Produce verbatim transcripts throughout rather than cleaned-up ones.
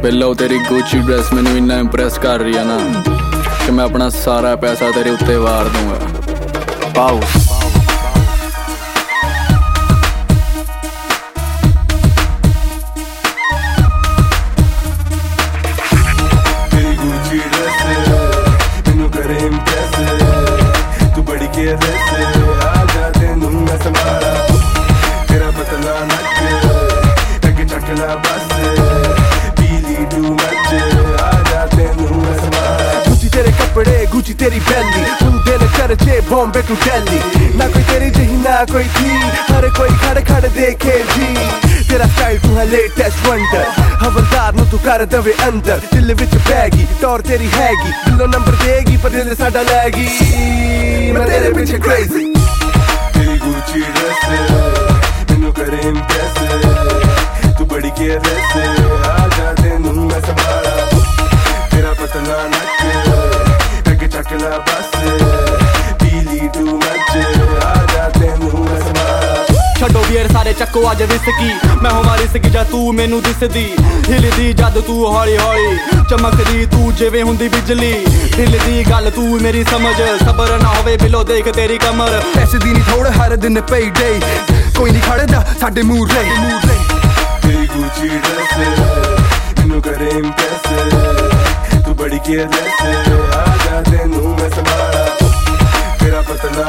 ਪਹਿਲਾਂ ਤੇਰੀ ਗੁੱਚੀ ਡਰੈਸ ਮੈਨੂੰ ਇੰਨਾ ਇੰਪ੍ਰੈਸ ਕਰ ਰਹੀ ਆ ਨਾ ਕਿ ਮੈਂ ਆਪਣਾ ਸਾਰਾ ਪੈਸਾ ਤੇਰੇ ਉੱਤੇ ਵਾਰ ਦੂੰਗਾ। ਪਾਓ गुची तेरी बैली मुंडे ने चर्चे बॉम्बे टू दिल्ली ना कोई तेरी जही ना कोई थी हर कोई खड़े खड़े देखे जी तेरा स्टाइल तू है लेटेस्ट वंडर हवलदार नु तू कर दवे अंदर दिल विच बैगी टौर तेरी हैगी दिलों नंबर देगी पर दिल साडा लैगी मैं तेरे पीछे क्रेजी तेरी गुची ड्रेस मैनू करे इम्प्रेस तू बड़ी केयरलेस आ जा तेनू मैं संभाला तेरा पतला नच चकला बस पीली टू मच आ जाते मुंह समा छड्डो बीयर सारे चक्को अज विस्की मैं होवां रिस्की जा तू मैनू दिसदी हिलदी जद तू हौली हौली चमकदी तू जिवें हुंदी बिजली दिल दी गल तू मेरी समझ सबर ना होवे बिलो देख तेरी कमर पैसे दी नहीं थोड़े हर दिन पे डे कोई नहीं खड़दा साडे मूरे तेरी गुची ड्रेस मैनू करे इम्प्रेस तू बड़ी केयरलेस आ जा तेनू मैं संभाला तेरा पतला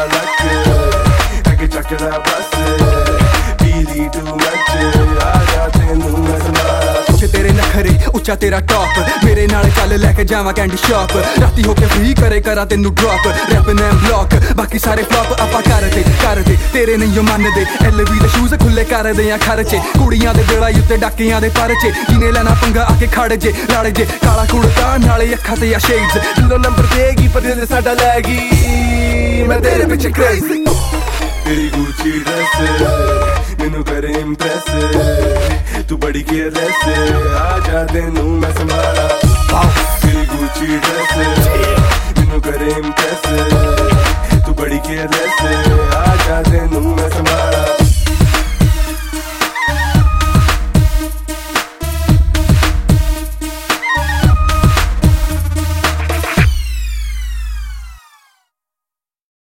लच अगे चकला बस पीली टू मच आ जा तेनू मैं संभाला तेरे नखरे उच्चा तेरा टॉप मेरे नाल चल लैके जावां कैंडी शॉप राती होके फ्री करे करा तेनू ड्रॉप रैप नैम ब्लॉक बाकी सारे फ्लॉप आपा करदे करदे तेरे नहीं मनदे एलवी दे शूज खुले करदे आ खर्चे कुड़ियां दे बेड़ाई उत्ते डाकियां दे परचे जिने लेना पंगा आके खड़ जे लड़ जे काला कुड़ता नाले अखां ते आ शेड्स दिलों नंबर देगी पर दिल साडा लैगी मैं तेरे पीछे क्रेजी तेरी गुची ड्रेस मैनू करे इम्प्रेस तू बड़ी केयरलेस आ जा तेनू मैं संभाला तेरी गुची ड्रेस मैनू करे इम्प्रेस तू बड़ी केयरलेस आ जा तेनू मैं संभाला